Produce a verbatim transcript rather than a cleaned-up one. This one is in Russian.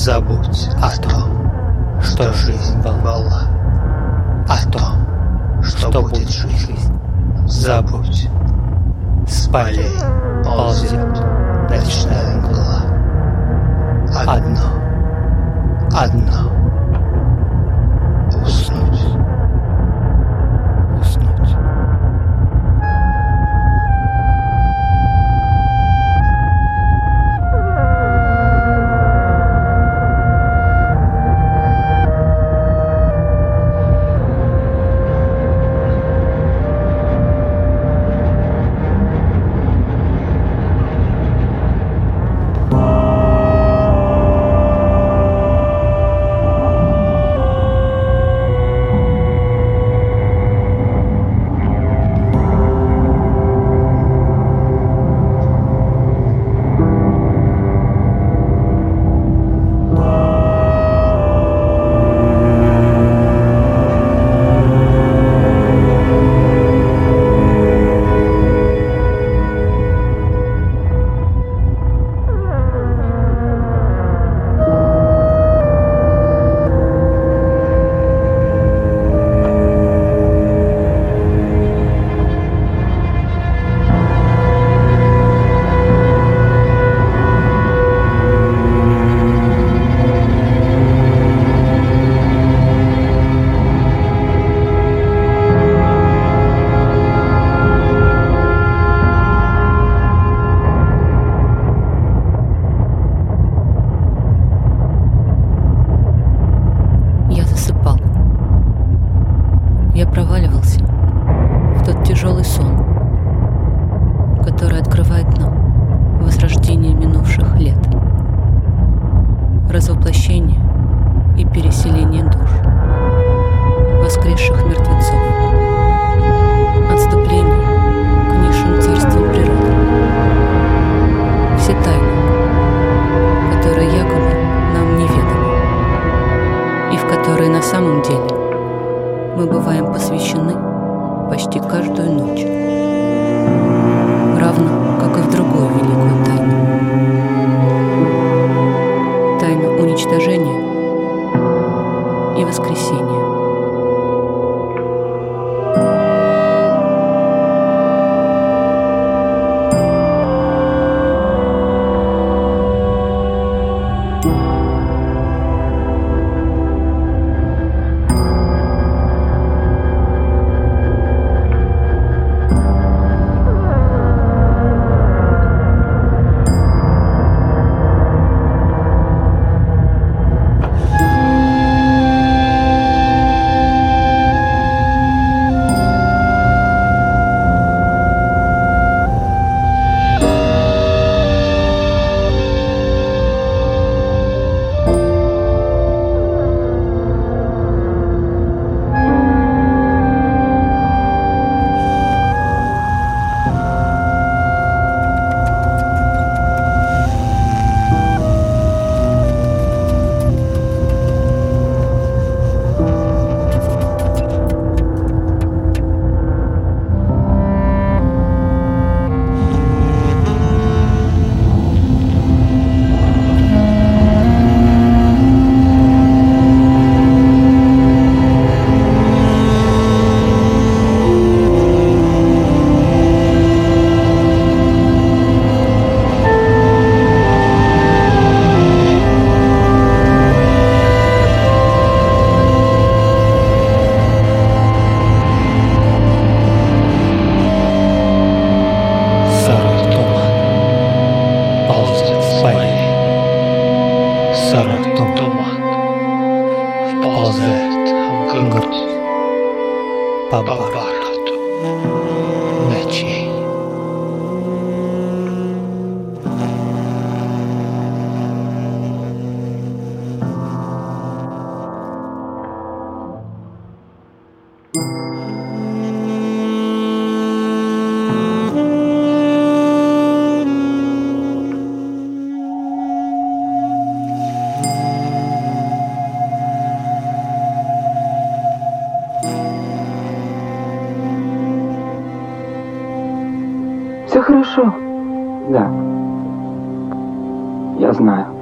Забудь о том, что жизнь была, о том, что будет жизнь. Забудь. С полей ползет ночная мгла. Одно, одно. Уснуть. Уснуть. Я проваливался в тот тяжелый сон, который открывает нам возрождение минувших лет, развоплощение и переселение душ, воскресших мертвецов, отступление к низшим царствам природы. Все тайны, которые якобы нам неведомы, и в которые на самом деле мы бываем посвящены почти каждую ночь, равно как и в другую великую тайну. Тайну уничтожения и воскресения. Сырой туман вползает в грудь по бороду ночей. Все хорошо. Да. Я знаю.